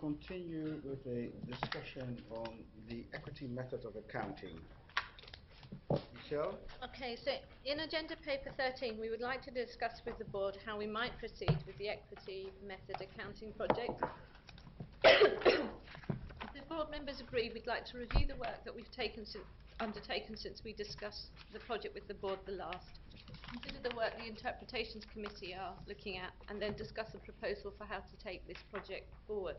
continue with a discussion on the equity method of accounting. Michelle? Okay, so in Agenda Paper 13, we would like to discuss with the Board how we might proceed with the equity method accounting project. If the Board members agree, we'd like to review the work that we've undertaken since we discussed the project with the Board the last, consider the work the Interpretations Committee are looking at, and then discuss a proposal for how to take this project forward.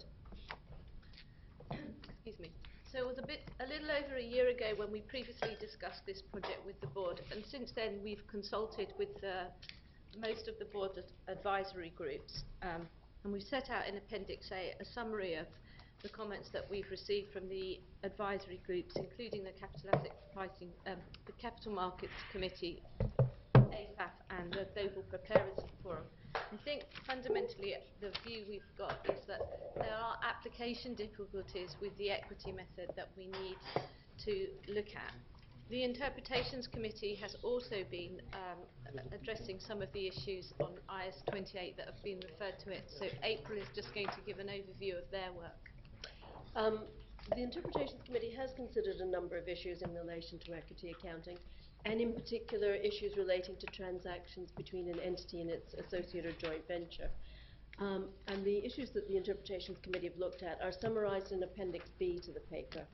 Excuse me. So it was a little over a year ago when we previously discussed this project with the Board, and since then we've consulted with most of the Board advisory groups, and we've set out in Appendix A a summary of the comments that we've received from the advisory groups, including the Capital Asset Pricing, the Capital Markets Committee, AFAF, and the Global Preparers Forum. I think fundamentally the view we've got is that there are application difficulties with the equity method that we need to look at. The Interpretations Committee has also been addressing some of the issues on IAS 28 that have been referred to it, so April is just going to give an overview of their work. The Interpretations Committee has considered a number of issues in relation to equity accounting, and in particular issues relating to transactions between an entity and its associate or joint venture. And the issues that the Interpretations Committee have looked at are summarised in Appendix B to the paper.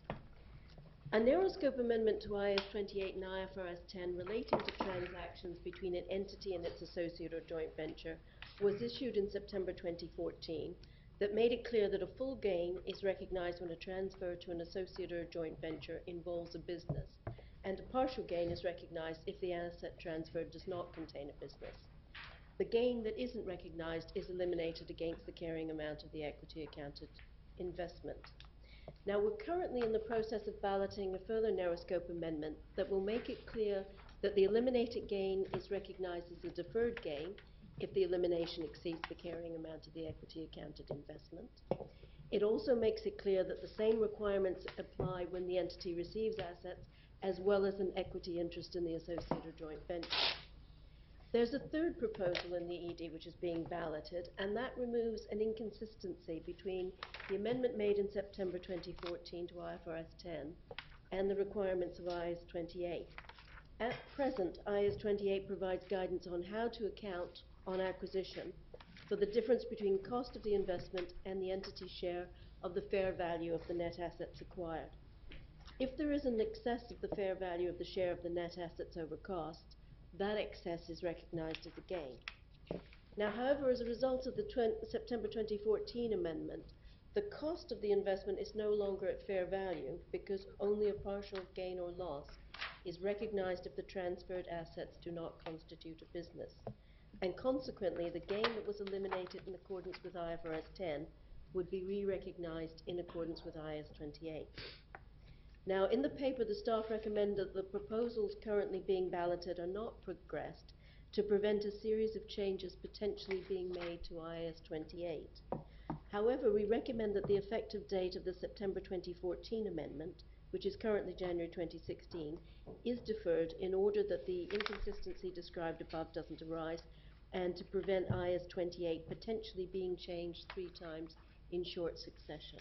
A narrow scope amendment to IAS 28 and IFRS 10 relating to transactions between an entity and its associate or joint venture was issued in September 2014 that made it clear that a full gain is recognised when a transfer to an associate or a joint venture involves a business, and a partial gain is recognised if the asset transferred does not contain a business. The gain that isn't recognised is eliminated against the carrying amount of the equity accounted investment. Now, we're currently in the process of balloting a further narrow scope amendment that will make it clear that the eliminated gain is recognised as a deferred gain if the elimination exceeds the carrying amount of the equity accounted investment. It also makes it clear that the same requirements apply when the entity receives assets as well as an equity interest in the associate or joint venture. There's a third proposal in the ED which is being balloted, and that removes an inconsistency between the amendment made in September 2014 to IFRS 10 and the requirements of IAS 28. At present, IAS 28 provides guidance on how to account on acquisition for the difference between cost of the investment and the entity's share of the fair value of the net assets acquired. If there is an excess of the fair value of the share of the net assets over cost, that excess is recognised as a gain. Now, however, as a result of the September 2014 amendment, the cost of the investment is no longer at fair value because only a partial gain or loss is recognised if the transferred assets do not constitute a business. And consequently, the gain that was eliminated in accordance with IFRS 10 would be re-recognised in accordance with IAS 28. Now, in the paper, the staff recommend that the proposals currently being balloted are not progressed to prevent a series of changes potentially being made to IAS 28. However, we recommend that the effective date of the September 2014 amendment, which is currently January 2016, is deferred in order that the inconsistency described above doesn't arise, and to prevent IAS 28 potentially being changed 3 times in short succession.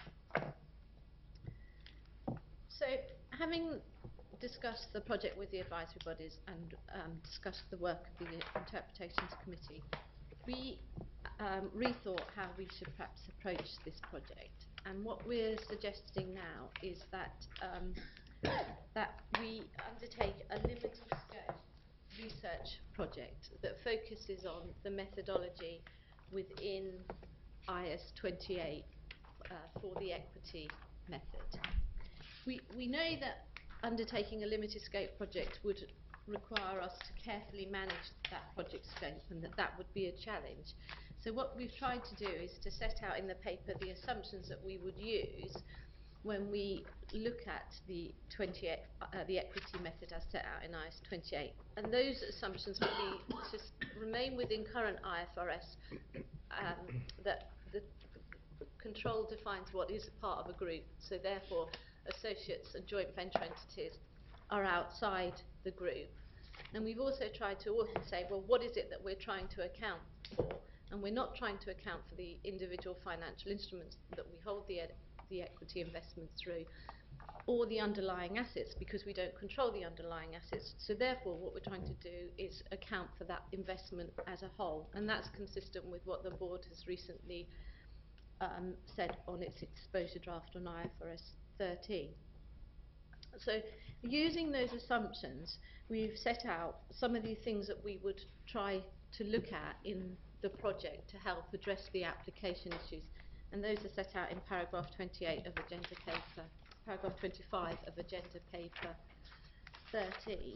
So, having discussed the project with the advisory bodies and discussed the work of the Interpretations Committee, we rethought how we should perhaps approach this project. And what we're suggesting now is that that we undertake a limited scope research project that focuses on the methodology within IAS 28 for the equity method. We know that undertaking a limited scope project would require us to carefully manage that project scope, and that would be a challenge. So what we've tried to do is to set out in the paper the assumptions that we would use when we look at the equity method as set out in IAS 28. And those assumptions would be to remain within current IFRS, that the control defines what is part of a group, so therefore associates and joint venture entities are outside the group. And we've also tried to also say, well, what is it that we're trying to account for? And we're not trying to account for the individual financial instruments that we hold the equity investments through, or the underlying assets, because we don't control the underlying assets. So therefore, what we're trying to do is account for that investment as a whole, and that's consistent with what the board has recently said on its exposure draft on IFRS 13. So using those assumptions, we've set out some of the things that we would try to look at in the project to help address the application issues, and those are set out in paragraph 28 of agenda paper, paragraph 25 of agenda paper 13.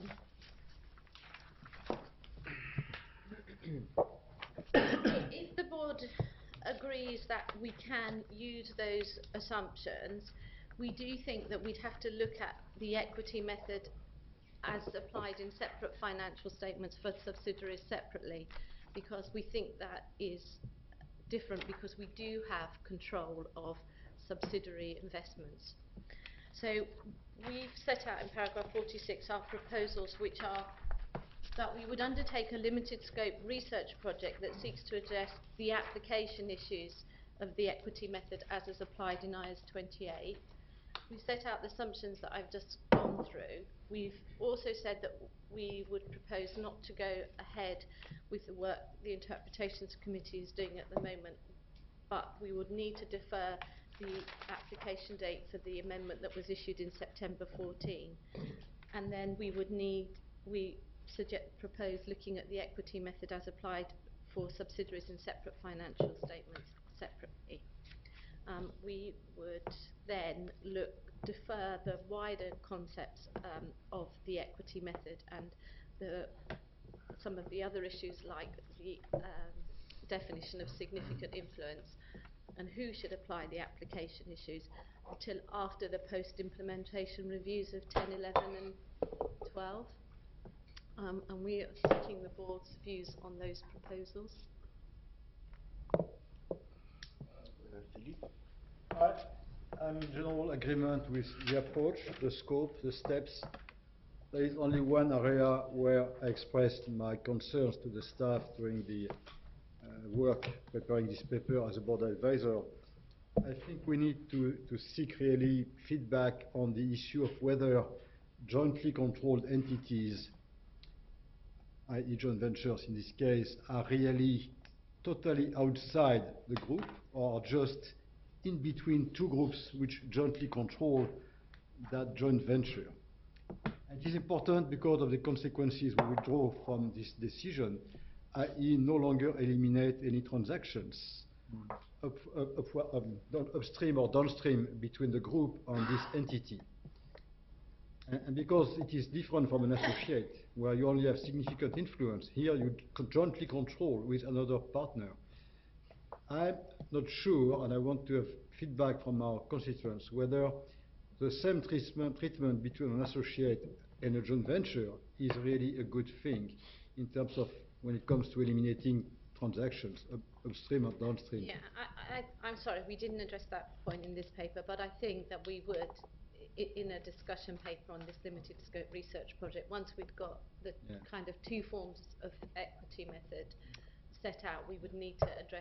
If the board agrees that we can use those assumptions, we do think that we'd have to look at the equity method as applied in separate financial statements for subsidiaries separately, because we think that is different, because we do have control of subsidiary investments. So we've set out in paragraph 46 our proposals, which are that we would undertake a limited scope research project that seeks to address the application issues of the equity method as is applied in IAS 28. We've set out the assumptions that I've just gone through. We've also said that we would propose not to go ahead with the work the Interpretations Committee is doing at the moment, but we would need to defer the application date for the amendment that was issued in September 14. And then we would propose looking at the equity method as applied for subsidiaries in separate financial statements separately. We would then defer the wider concepts of the equity method and some of the other issues, like the definition of significant influence and who should apply the application issues, until after the post-implementation reviews of 10, 11 and 12. And we are seeking the board's views on those proposals. Philippe? I'm in general agreement with the approach, the scope, the steps. There is only one area where I expressed my concerns to the staff during the work preparing this paper as a board advisor. I think we need to seek really feedback on the issue of whether jointly controlled entities, i.e. joint ventures in this case, are really totally outside the group or just in between two groups which jointly control that joint venture. And it is important because of the consequences we will draw from this decision, i.e. no longer eliminate any transactions upstream or downstream between the group and this entity. And because it is different from an associate, where you only have significant influence, here you jointly control with another partner. I'm not sure, and I want to have feedback from our constituents, whether the same treatment between an associate and a joint venture is really a good thing in terms of when it comes to eliminating transactions upstream or downstream. Yeah, I'm sorry, we didn't address that point in this paper, but I think that we would, in a discussion paper on this limited scope research project, once we'd got the kind of two forms of equity method set out, we would need to address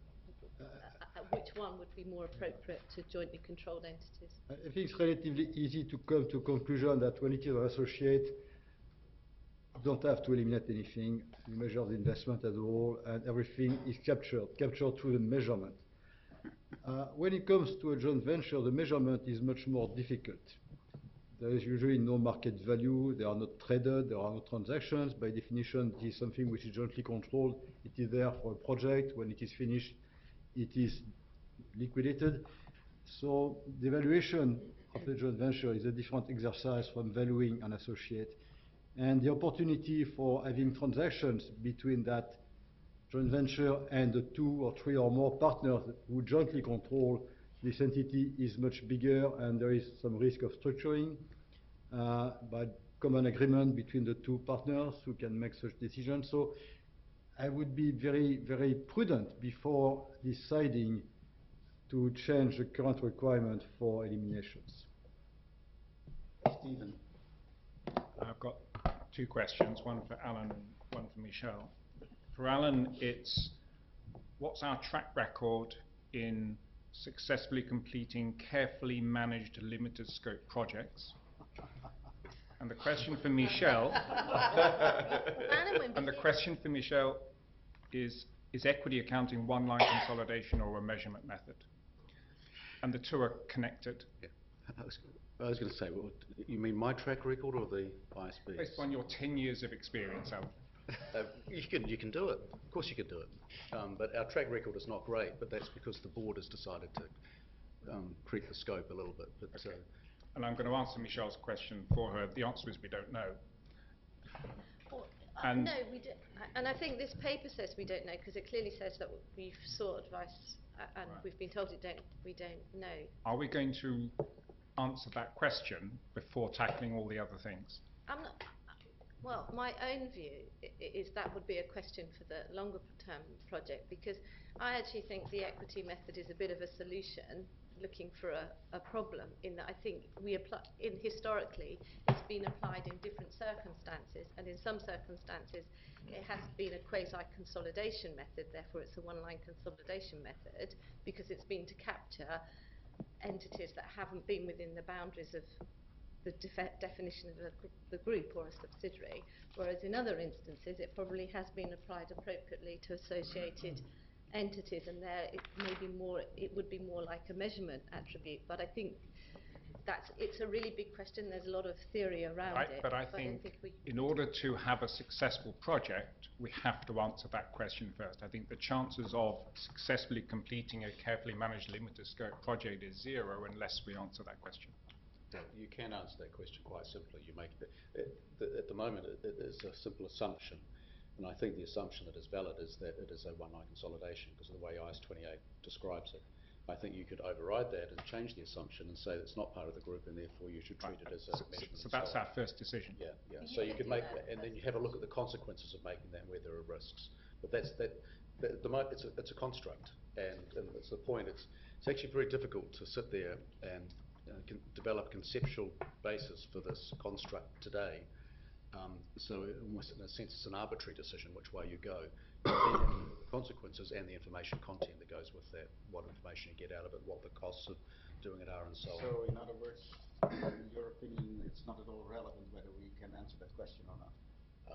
which one would be more appropriate to jointly controlled entities. I think it's relatively easy to come to a conclusion that when it is an associate, you don't have to eliminate anything. You measure the investment as a whole, and everything is captured through the measurement. When it comes to a joint venture, the measurement is much more difficult. There is usually no market value, they are not traded, there are no transactions. By definition, it is something which is jointly controlled. It is there for a project. When it is finished, it is liquidated. So the valuation of a joint venture is a different exercise from valuing an associate. And the opportunity for having transactions between that joint venture and the two or three or more partners who jointly control this entity is much bigger, and there is some risk of structuring by common agreement between the two partners who can make such decisions. So I would be very, very prudent before deciding to change the current requirement for eliminations. Stephen? I've got two questions, one for Alan and one for Michelle. For Alan, it's what's our track record in successfully completing carefully managed limited scope projects. And the question for Michelle, and the question for Michelle is equity accounting one line consolidation or a measurement method? And the two are connected. Yeah. I was going to say, well, you mean my track record or the ISB? Based on your 10 years of experience, Alan. You can do it. Of course you can do it. But our track record is not great, but that's because the board has decided to creep the scope a little bit. But, okay. And I'm going to answer Michelle's question for her. The answer is we don't know. Well, and no, we don't. And I think this paper says we don't know because it clearly says that we've sought advice and right. we've been told we don't know. Are we going to answer that question before tackling all the other things? I'm not. Well, my own view is that would be a question for the longer term project because I actually think the equity method is a bit of a solution looking for a problem in that I think historically it's been applied in different circumstances and in some circumstances it has been a quasi-consolidation method, therefore it's a one-line consolidation method because it's been to capture entities that haven't been within the boundaries of the definition of the group or a subsidiary, whereas in other instances it probably has been applied appropriately to associated entities, and there it would be more like a measurement attribute. But I think it's a really big question. There's a lot of theory around it. But I think in order to have a successful project, we have to answer that question first. I think the chances of successfully completing a carefully managed limited scope project is zero unless we answer that question. You can answer that question quite simply. You make at the moment it is a simple assumption, and I think the assumption that is valid is that it is a one-line consolidation because of the way IS 28 describes it. I think you could override that and change the assumption and say it's not part of the group, and therefore you should treat it as a measurement. So that's our first decision. Yeah, yeah. So you could make, and then you have a look at the consequences of making that and where there are risks. But it's a construct, and that's the point. It's actually very difficult to sit there and develop conceptual basis for this construct today. So almost in a sense it's an arbitrary decision which way you go. The consequences and the information content that goes with that, what information you get out of it, what the costs of doing it are and so on. So in other words, in your opinion, it's not at all relevant whether we can answer that question or not?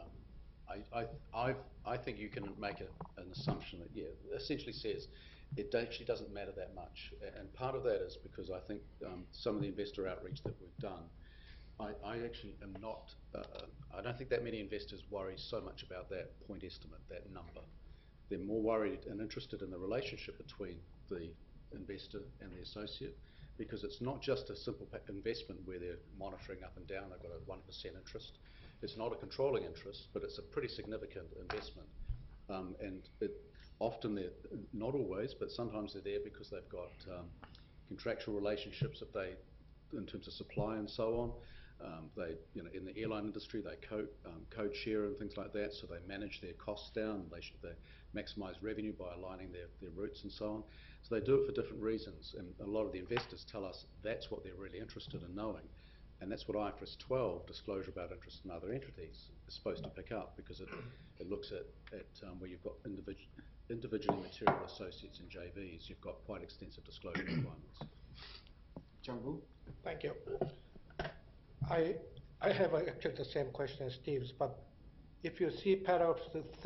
I think you can make an assumption that, yeah, essentially says it actually doesn't matter that much. And part of that is because I think some of the investor outreach that we've done, I actually am not, I don't think that many investors worry so much about that point estimate, that number. They're more worried and interested in the relationship between the investor and the associate, because it's not just a simple investment where they're monitoring up and down, they've got a 1% interest. It's not a controlling interest, but it's a pretty significant investment. And often they're, not always, but sometimes they're there because they've got contractual relationships that in terms of supply and so on. They, in the airline industry, they code share and things like that, so they manage their costs down. They maximise revenue by aligning their routes and so on. So they do it for different reasons, and a lot of the investors tell us that's what they're really interested in knowing. And that's what IFRS 12, disclosure about interest in other entities, is supposed to pick up, because it looks at where you've got individually material associates and JVs, you've got quite extensive disclosure requirements. Jambu? Thank you. I have actually the same question as Steve's, but if you see paragraphs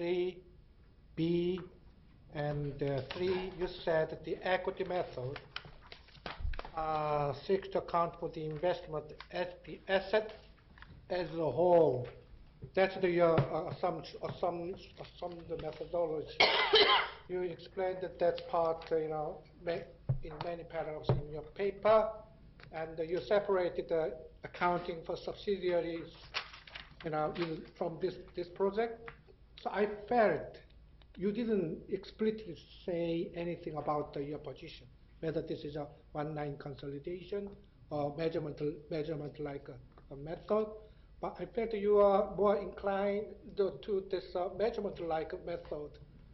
3B and 3, you said that the equity method seeks to account for the investment as the asset as a whole. That's your assumption, the methodology. You explained that that's part, in many paragraphs in your paper, and you separated the accounting for subsidiaries, from this project. So I felt you didn't explicitly say anything about your position, whether this is a one-line consolidation or measurement like a method. But I felt you are more inclined to this measurement-like method.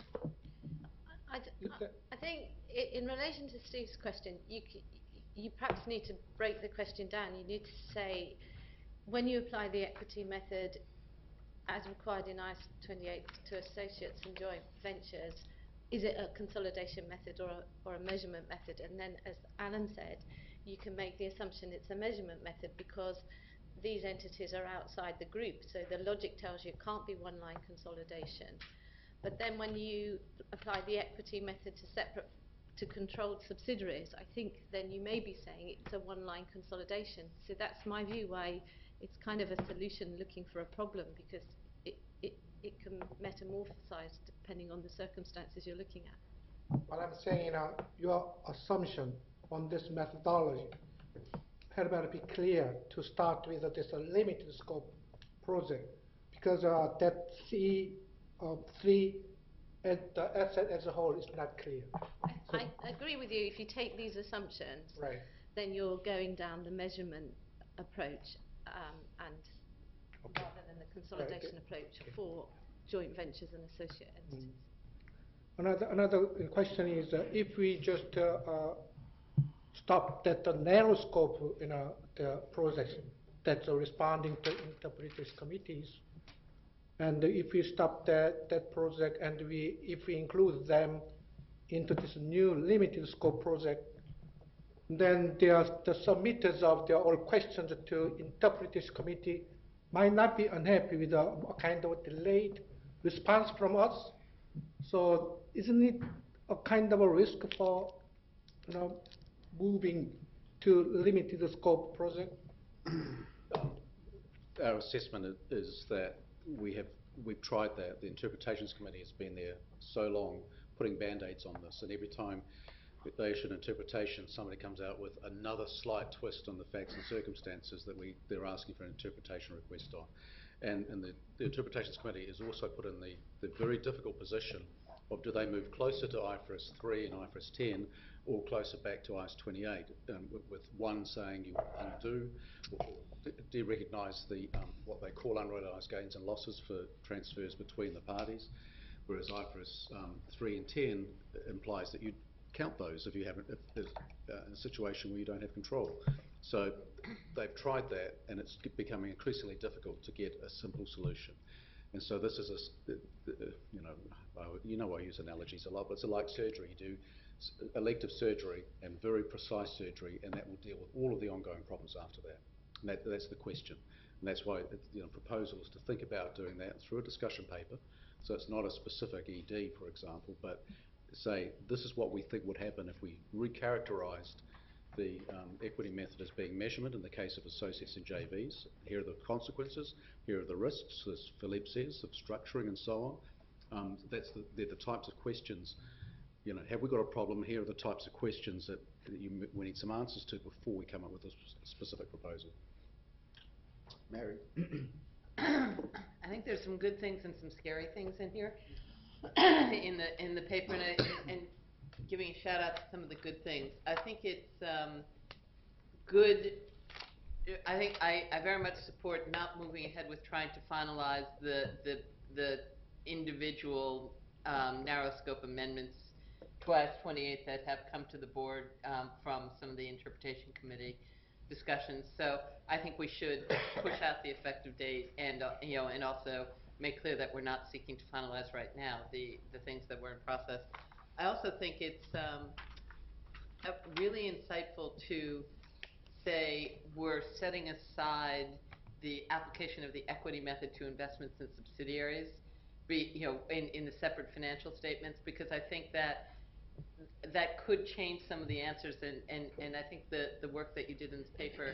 I think in relation to Steve's question, you perhaps need to break the question down. You need to say, when you apply the equity method as required in IS 28 to associates and joint ventures, is it a consolidation method or a measurement method? And then, as Alan said, you can make the assumption it's a measurement method because these entities are outside the group, so the logic tells you it can't be one-line consolidation. But then when you apply the equity method to controlled subsidiaries, I think then you may be saying it's a one-line consolidation. So that's my view why it's kind of a solution looking for a problem, because it can metamorphosize depending on the circumstances you're looking at. What I'm saying, your assumption on this methodology had better be clear to start with this limited scope project, because that C3 and the asset as a whole is not clear. I agree with you. If you take these assumptions, Right. then you're going down the measurement approach and Okay. rather than the consolidation approach for joint ventures and associate entities. Another question is, if we just stop that the narrow scope the projects that's responding to interpretation committees, and if we stop that project and if we include them into this new limited scope project, then the submitters of their all questions to interpretation committee might not be unhappy with a kind of delayed response from us. So isn't it a kind of a risk for moving to limited scope project? Our assessment is that we've tried that. The Interpretations Committee has been there so long, putting band-aids on this, and every time they issue an interpretation, somebody comes out with another slight twist on the facts and circumstances that they're asking for an interpretation request on. And the Interpretations Committee is also put in the very difficult position of, do they move closer to IFRS 3 and IFRS 10 or closer back to IAS 28, with one saying you undo or de-recognise what they call unrealised gains and losses for transfers between the parties, whereas IFRS 3 and 10 implies that you count those if there's a situation where you don't have control. So they've tried that, and it's becoming increasingly difficult to get a simple solution. And so this is I use analogies a lot, but it's like surgery. You do elective surgery and very precise surgery, and that will deal with all of the ongoing problems after that. And that's the question. And that's why the proposal is to think about doing that through a discussion paper. So it's not a specific ED, for example, but say this is what we think would happen if we recharacterised the equity method as being measurement in the case of associates and JVs. Here are the consequences, here are the risks, as Philippe says, of structuring and so on. They're the types of questions, have we got a problem? Here are the types of questions that we need some answers to before we come up with a specific proposal. Mary? I think there's some good things and some scary things in here in the paper, and giving a shout out to some of the good things. I think it's good. I think I very much support not moving ahead with trying to finalize the individual narrow scope amendments to IAS 28 that have come to the board from some of the interpretation committee discussions. So I think we should push out the effective date and and also make clear that we're not seeking to finalize right now the things that were in process. I also think it's really insightful to say we're setting aside the application of the equity method to investments in subsidiaries, in the separate financial statements, because I think that could change some of the answers, and I think the work that you did in this paper,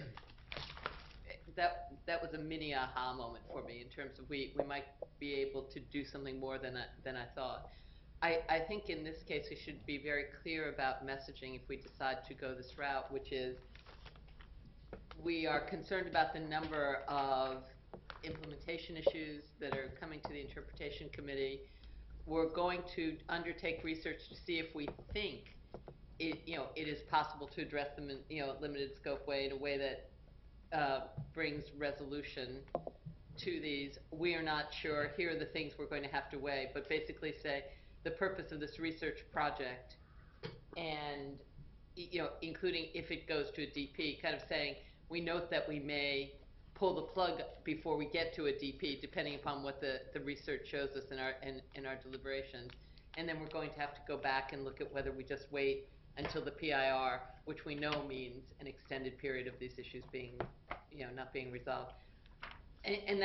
that was a mini aha moment for me in terms of we might be able to do something more than I thought. I think in this case we should be very clear about messaging if we decide to go this route, which is we are concerned about the number of implementation issues that are coming to the interpretation committee. We're going to undertake research to see if we think it is possible to address them in a limited scope way, in a way that brings resolution to these. We are not sure. Here are the things we're going to have to weigh, but basically say the purpose of this research project, and including if it goes to a DP, kind of saying we note that we may pull the plug before we get to a DP, depending upon what the research shows us in our deliberations. and then we're going to have to go back and look at whether we just wait until the PIR, which we know means an extended period of these issues being, not being resolved. And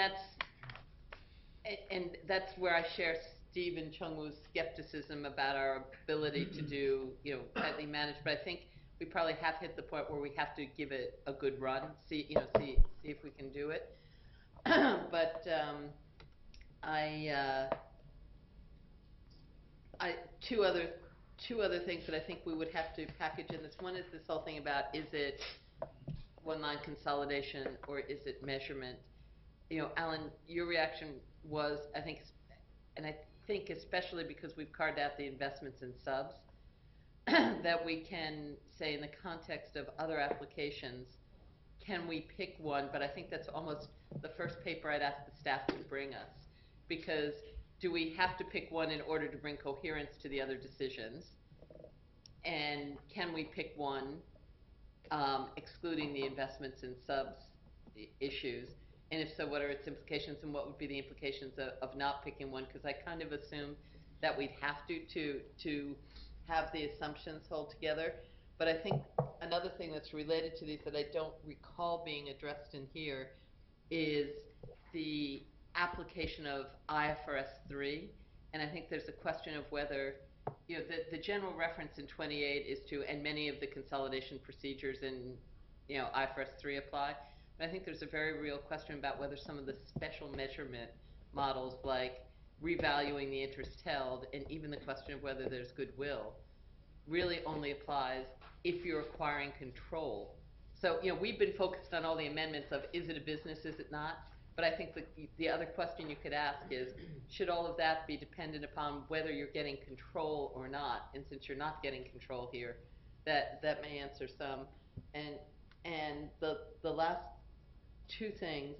that's where I share Steve and Chung-Woo's skepticism about our ability to do, tightly managed. But I think we probably have hit the point where we have to give it a good run, see if we can do it. But two other things that I think we would have to package in this. One is this whole thing about, is it one-line consolidation or is it measurement? Alan, your reaction was, I think especially because we've carved out the investments in subs, that we can say in the context of other applications, can we pick one? But I think that's almost the first paper I'd ask the staff to bring us, because do we have to pick one in order to bring coherence to the other decisions? And can we pick one, excluding the investments in subs issues? And if so, what are its implications, and what would be the implications of not picking one? Because I kind of assumed that we'd have to have the assumptions hold together. But I think another thing that's related to these that I don't recall being addressed in here is the application of IFRS 3. And I think there's a question of whether, the general reference in 28 is to, and many of the consolidation procedures in, IFRS 3 apply. But I think there's a very real question about whether some of the special measurement models, like revaluing the interest held, and even the question of whether there's goodwill, really only applies if you're acquiring control. So, we've been focused on all the amendments of, is it a business, is it not? But I think the other question you could ask is, should all of that be dependent upon whether you're getting control or not? And since you're not getting control here, that may answer some. And the last two things,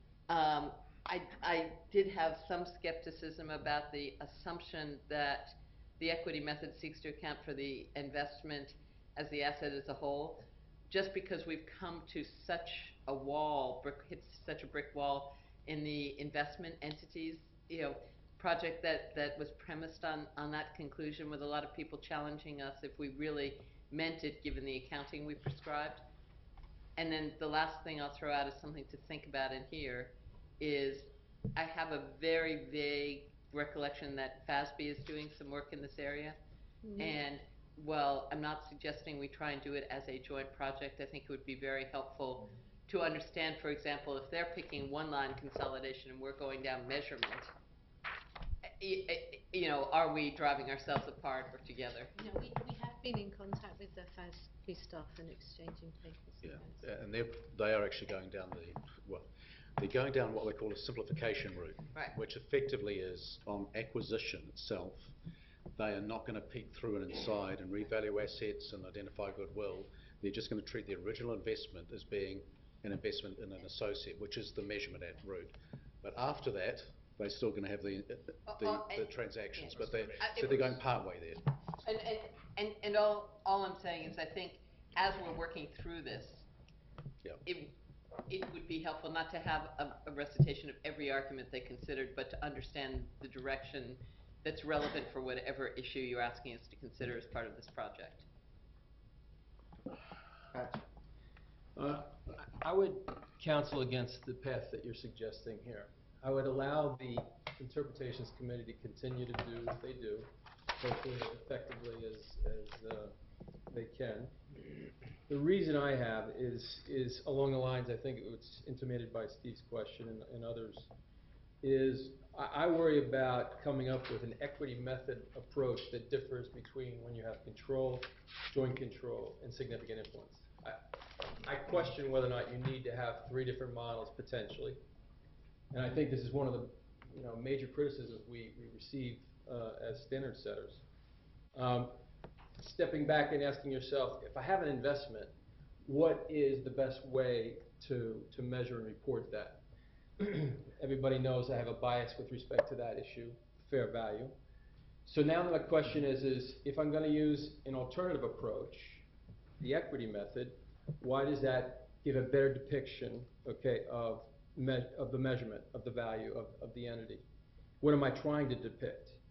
I did have some skepticism about the assumption that the equity method seeks to account for the investment as the asset as a whole, just because we've come to such a wall, hit such a brick wall in the investment entities, project that was premised on that conclusion, with a lot of people challenging us if we really meant it, given the accounting we prescribed. And then the last thing I'll throw out is something to think about in here is, I have a very vague recollection that FASB is doing some work in this area. Mm-hmm. And while I'm not suggesting we try and do it as a joint project, I think it would be very helpful to understand, for example, if they're picking one-line consolidation and we're going down measurement, are we driving ourselves apart or together? We have been in contact with the FASB staff and exchanging papers. Yeah, and they are actually going down they're going down what they call a simplification route, right, which effectively is on acquisition itself. They are not going to peek through and inside and revalue assets and identify goodwill. They're just going to treat the original investment as being an investment in an associate, which is the measurement route. But after that, they're still going to have the transactions, but they're going part way there. And all I'm saying is, I think as we're working through this, it would be helpful not to have a recitation of every argument they considered, but to understand the direction that's relevant for whatever issue you're asking us to consider as part of this project. I would counsel against the path that you're suggesting here. I would allow the Interpretations Committee to continue to do what they do, hopefully as effectively as they can. The reason I have is along the lines, I think it was intimated by Steve's question and others, is I worry about coming up with an equity method approach that differs between when you have control, joint control, and significant influence. I question whether or not you need to have 3 different models potentially. And I think this is one of the major criticisms we receive as standard setters. Stepping back and asking yourself, if I have an investment, what is the best way to measure and report that? Everybody knows I have a bias with respect to that issue, fair value. So now the question is if I'm going to use an alternative approach, the equity method, why does that give a better depiction, of the measurement of the value of the entity? What am I trying to depict?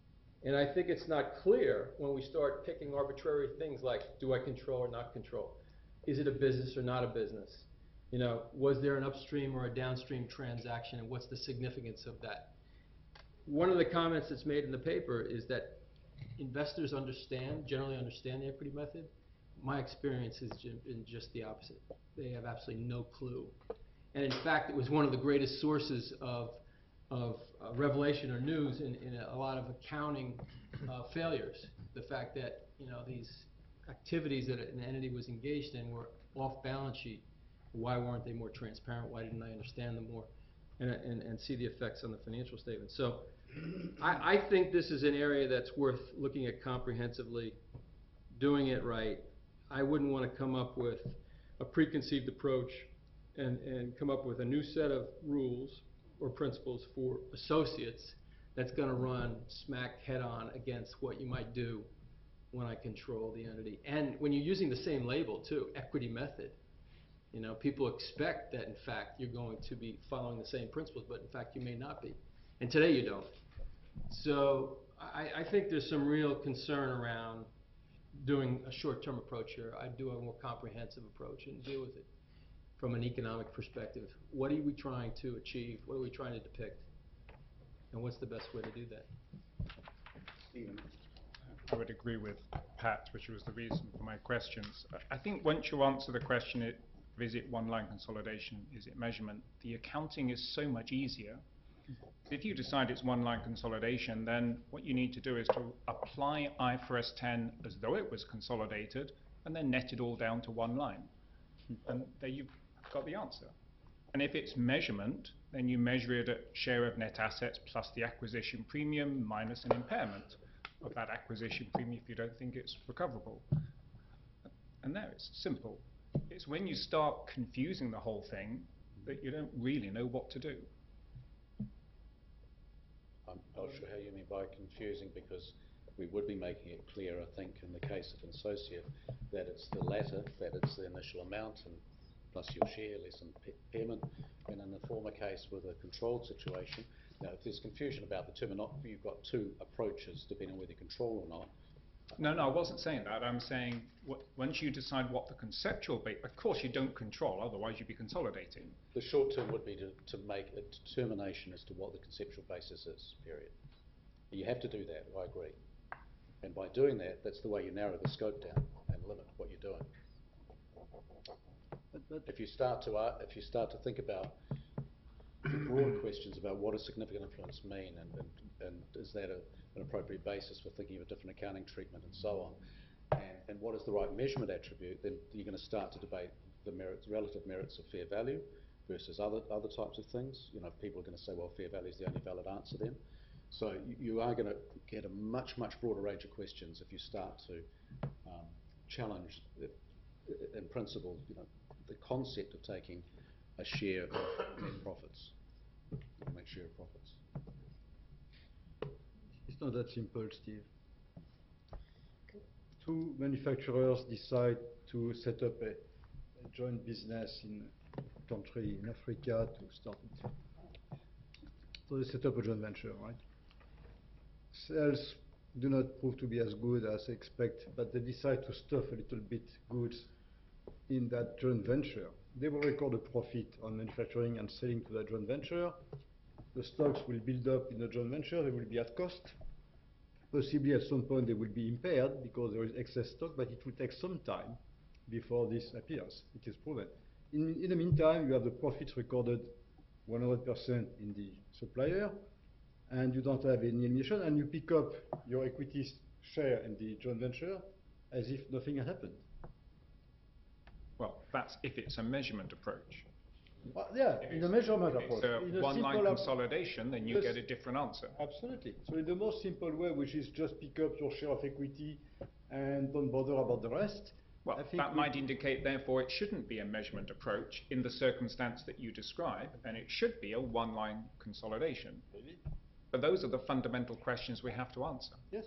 And I think it's not clear when we start picking arbitrary things like, do I control or not control? Is it a business or not a business? You know, was there an upstream or a downstream transaction, and what's the significance of that? One of the comments that's made in the paper is that investors generally understand the equity method. My experience has been just the opposite. They have absolutely no clue. And in fact, it was one of the greatest sources of revelation or news in a lot of accounting failures. The fact that, you know, these activities that an entity was engaged in were off balance sheet. Why weren't they more transparent? Why didn't I understand them more and see the effects on the financial statement? So I think this is an area that's worth looking at comprehensively, doing it right. I wouldn't want to come up with a preconceived approach and come up with a new set of rules or principles for associates that's going to run smack head-on against what you might do when I control the entity. And when you're using the same label, too, equity method, you know, people expect that, in fact, you're going to be following the same principles, but in fact, you may not be. And today you don't. So I think there's some real concern around doing a short-term approach here. I'd do a more comprehensive approach and deal with it from an economic perspective. What are we trying to achieve? What are we trying to depict? And what's the best way to do that? Stephen. I would agree with Pat, which was the reason for my questions. I think once you answer the question, is it one-line consolidation, is it measurement, the accounting is so much easier. If you decide it's one-line consolidation, then what you need to do is to apply IFRS 10 as though it was consolidated, and then net it all down to one line. And there you've got the answer. And if it's measurement, then you measure it at share of net assets plus the acquisition premium minus an impairment of that acquisition premium if you don't think it's recoverable. And there, it's simple. It's when you start confusing the whole thing that you don't really know what to do. I'm not sure how you mean by confusing, because we would be making it clear, I think, in the case of an associate, that it's the latter, that it's the initial amount and plus your share less impairment. And in the former case with a controlled situation, now if there's confusion about the term or not, you've got two approaches depending on whether you control or not. No, I wasn't saying that. I'm saying once you decide what the conceptual base, of course you don't control, otherwise you'd be consolidating. The short term would be to make a determination as to what the conceptual basis is, period. You have to do that, I agree. And by doing that, that's the way you narrow the scope down and limit what you're doing. If you start to think about broad questions about what does significant influence mean, and is that an appropriate basis for thinking of a different accounting treatment and so on, and what is the right measurement attribute, then you're going to start to debate the relative merits of fair value versus other types of things. You know, people are going to say, well, fair value is the only valid answer then. So you are going to get a much broader range of questions if you start to challenge, in principle, you know, the concept of taking a share of net profits, economic share of profits. It's not that simple, Steve. Two manufacturers decide to set up a joint business in a country in Africa to start it. So they set up a joint venture, right? Sales do not prove to be as good as they expect, but they decide to stuff a little bit goods in that joint venture. They will record a profit on manufacturing and selling to that joint venture. The stocks will build up in the joint venture. They will be at cost. Possibly at some point they will be impaired because there is excess stock, but it will take some time before this appears. It is proven. In the meantime, you have the profits recorded 100% in the supplier, and you don't have any elimination, and you pick up your equity share in the joint venture as if nothing had happened. Well, that's if it's a measurement approach. Yeah, in the measurement approach. If it's a one-line consolidation, then you get a different answer. Absolutely. So in the most simple way, which is just pick up your share of equity and don't bother about the rest. Well, that might indicate, therefore, it shouldn't be a measurement approach in the circumstance that you describe, and it should be a one-line consolidation. Maybe. But those are the fundamental questions we have to answer. Yes.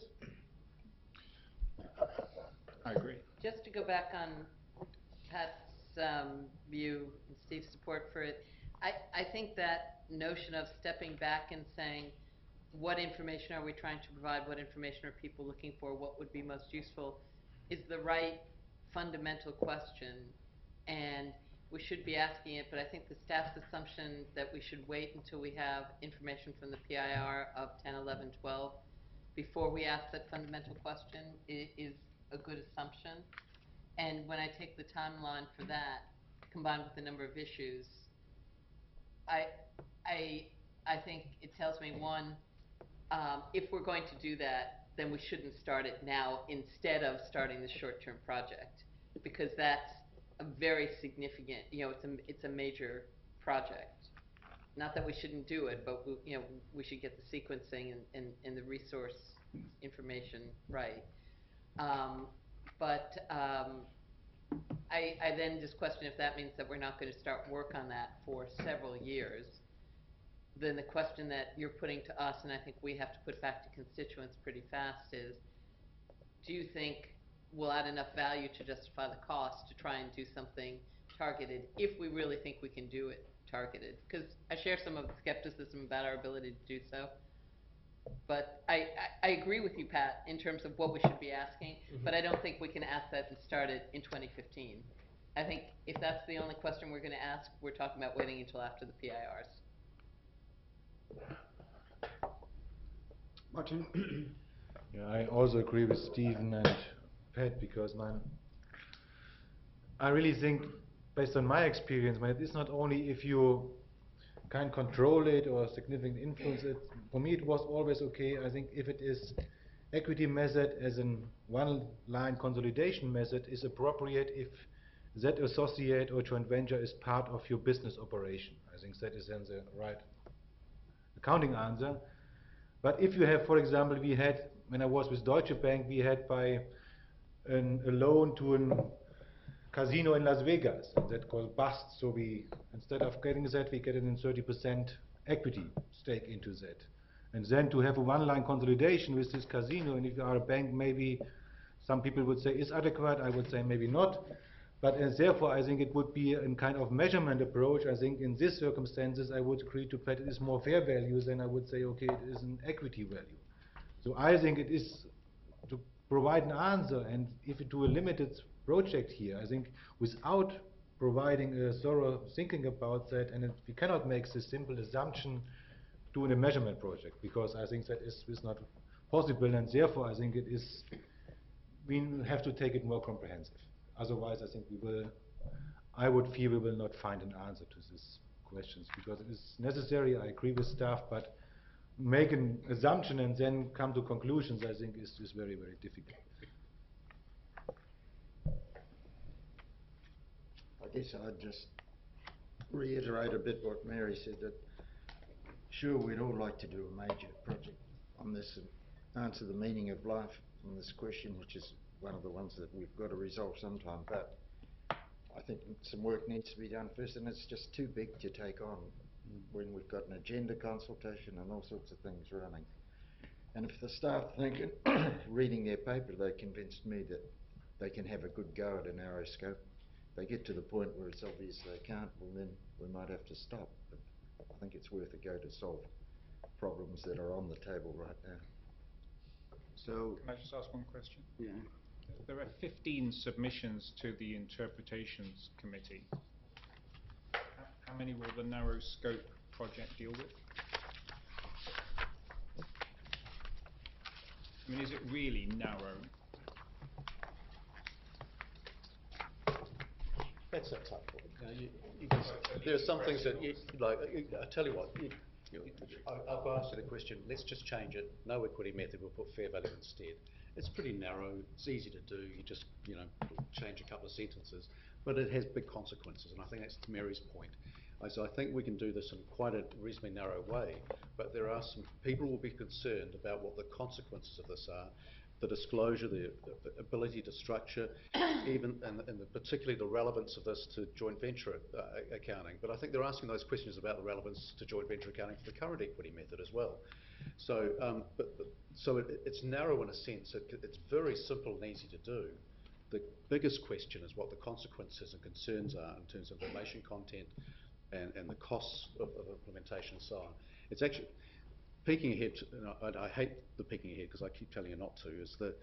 I agree. Just to go back on Pat's view and Steve's support for it, I think that notion of stepping back and saying, what information are we trying to provide, what information are people looking for, what would be most useful, is the right fundamental question, and we should be asking it, but I think the staff's assumption that we should wait until we have information from the PIR of 10, 11, 12 before we ask that fundamental question is a good assumption. And when I take the timeline for that, combined with the number of issues, I think it tells me, one, if we're going to do that, then we shouldn't start it now instead of starting the short-term project, because that's a very significant, it's a major project. Not that we shouldn't do it, but we should get the sequencing and the resource information right. I then just question if that means that we're not going to start work on that for several years. Then the question that you're putting to us, and I think we have to put back to constituents pretty fast, is do you think we'll add enough value to justify the cost to try and do something targeted if we really think we can do it targeted? Because I share some of the skepticism about our ability to do so. But I agree with you, Pat, in terms of what we should be asking, but I don't think we can ask that and start it in 2015. I think if that's the only question we're going to ask, we're talking about waiting until after the PIRs. Martin? Yeah, I also agree with Stephen and Pat, because I really think, based on my experience, it is not only if you can control it or significantly influence it. For me, it was always okay. I think if it is equity method as in one-line consolidation method is appropriate if that associate or joint venture is part of your business operation. I think that is then the right accounting answer. But if you have, for example, we had, when I was with Deutsche Bank, we had by a loan to a casino in Las Vegas, and that called bust. So we, instead of getting that, we get it in 30% equity stake into that. And then to have a one-line consolidation with this casino, and if you are a bank, maybe some people would say is adequate, I would say maybe not. But therefore, I think it would be a kind of measurement approach. I think in these circumstances, I would agree to Pat, it is more fair value than I would say, okay, it is an equity value. So I think it is to provide an answer, and if you do a limited project here, I think without providing a thorough thinking about that, and we cannot make this simple assumption doing a measurement project, because I think that is not possible, and therefore I think it is, we have to take it more comprehensive. Otherwise, I think I would fear we will not find an answer to these questions, because it is necessary, I agree with staff, but make an assumption and then come to conclusions, I think is very, very difficult. I guess I'd just reiterate a bit what Mary said, that sure, we'd all like to do a major project on this and answer the meaning of life on this question, which is one of the ones that we've got to resolve sometime, but I think some work needs to be done first, and it's just too big to take on when we've got an agenda consultation and all sorts of things running. And if the staff think, reading their paper, they convinced me that they can have a good go at a narrow scope, they get to the point where it's obvious they can't, well then we might have to stop. But I think it's worth a go to solve problems that are on the table right now. So, can I just ask one question? Yeah. There are 15 submissions to the Interpretations Committee. How many will the narrow scope project deal with? I mean, is it really narrow? That's a tough one. You can, there are some things that, I tell you what, I've asked you the question, let's just change it, no equity method, we'll put fair value instead. It's pretty narrow, it's easy to do, you just, change a couple of sentences, but it has big consequences, and I think that's Mary's point. So I think we can do this in quite a reasonably narrow way, but there are some people will be concerned about what the consequences of this are, the disclosure, the ability to structure, even and particularly the relevance of this to joint venture accounting. But I think they're asking those questions about the relevance to joint venture accounting for the current equity method as well. So, it's narrow in a sense. It's very simple and easy to do. The biggest question is what the consequences and concerns are in terms of information content and the costs of implementation and so on. It's actually, peeking ahead, and I hate the peeking ahead because I keep telling you not to, is that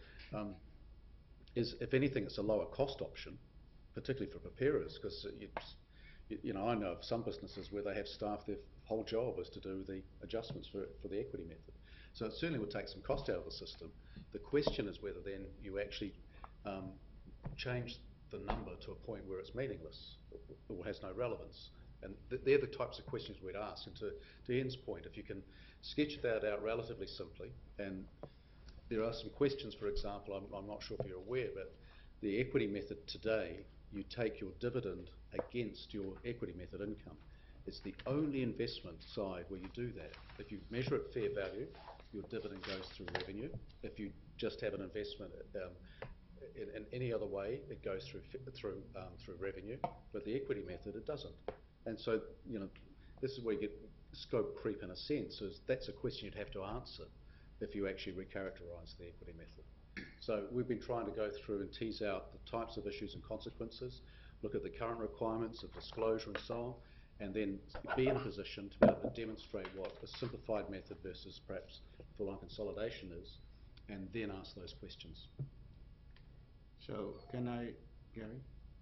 if anything, it's a lower cost option, particularly for preparers, because you know, I know of some businesses where they have staff, their whole job is to do the adjustments for the equity method. So it certainly would take some cost out of the system. The question is whether then you actually change the number to a point where it's meaningless or has no relevance. And they're the types of questions we'd ask. And to Ian's point, if you can sketch that out relatively simply, and there are some questions, for example, I'm not sure if you're aware, but the equity method today, you take your dividend against your equity method income. It's the only investment side where you do that. If you measure at fair value, your dividend goes through revenue. If you just have an investment in any other way, it goes through revenue. But the equity method, it doesn't. And so, you know, this is where you get scope creep in a sense, is that's a question you'd have to answer if you actually recharacterise the equity method. So we've been trying to go through and tease out the types of issues and consequences, look at the current requirements of disclosure and so on, and then be in a position to be able to demonstrate what a simplified method versus perhaps full-on consolidation is, and then ask those questions. So, can I, Gary?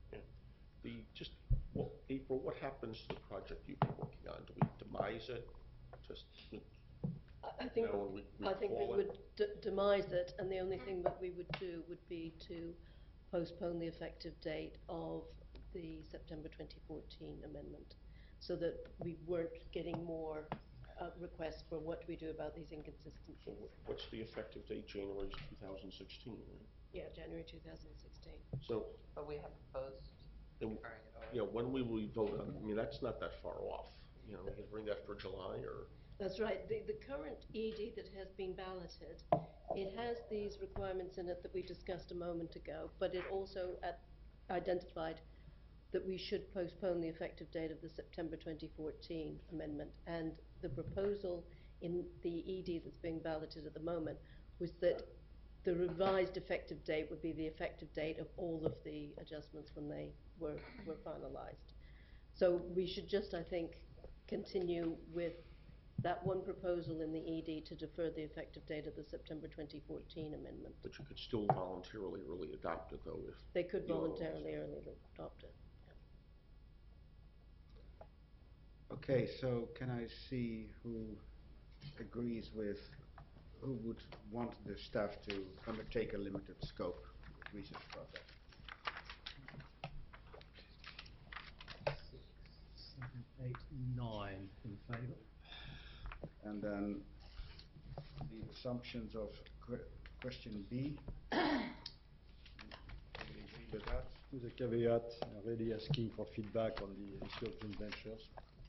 April, what happens to the project you've been working on? Do we demise it? I think we would demise it, and the only thing that we would do would be to postpone the effective date of the September 2014 amendment, so that we weren't getting more requests for what do we do about these inconsistencies. So what's the effective date? January 2016, right? Yeah, January 2016. So, But we have proposed deferring it over. you know, when will we vote on? I mean, that's not that far off. You know, we can bring that for July or. That's right. The current ED that has been balloted, it has these requirements in it that we discussed a moment ago, but it also identified that we should postpone the effective date of the September 2014 amendment. And the proposal in the ED that's being balloted at the moment was that the revised effective date would be the effective date of all of the adjustments when they were finalised. So we should just, I think, continue with that one proposal in the ED to defer the effective date of the September 2014 amendment. But you could still voluntarily early adopt it, though, if. They could voluntarily early adopt it. Yeah. Okay, so can I see who agrees with, who would want the staff to undertake a limited scope research project? 6, 7, 8, 9 in favour. And then the assumptions of question B. Do you agree with that? With a caveat, already asking for feedback on the issue of joint ventures.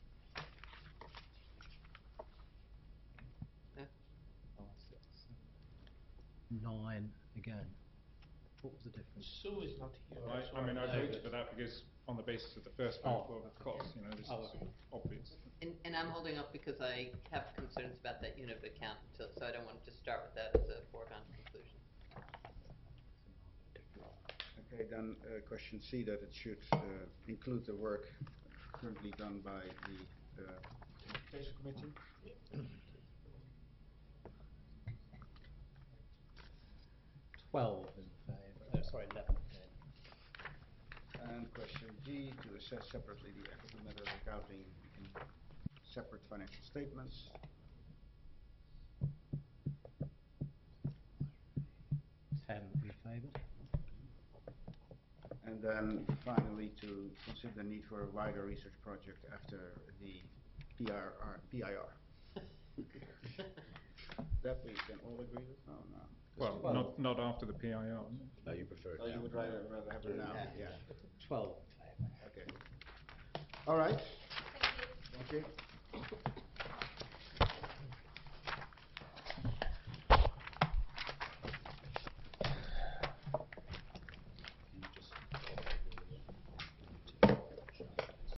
Yeah. 5, 6, 7, 9 again. What was the difference? Sue is not here. I mean, I voted for that because on the basis of the first vote, well, of course, you know, this is obvious. And I'm holding up because I have concerns about that unit of account, so I don't want to just start with that as a foregone conclusion. Okay, then question C, that it should include the work currently done by the Interpretation Committee. 12 in favour. Sorry, 11 again. And question D, to assess separately the equity method of accounting in separate financial statements. 10 in favour. And then finally to consider the need for a wider research project after the PIR. That we can all agree with? Oh, no. Well, not after the PIR. No, you prefer it Oh, now. you would rather have it now? Yeah. 12 in favour. Okay. All right. Thank you.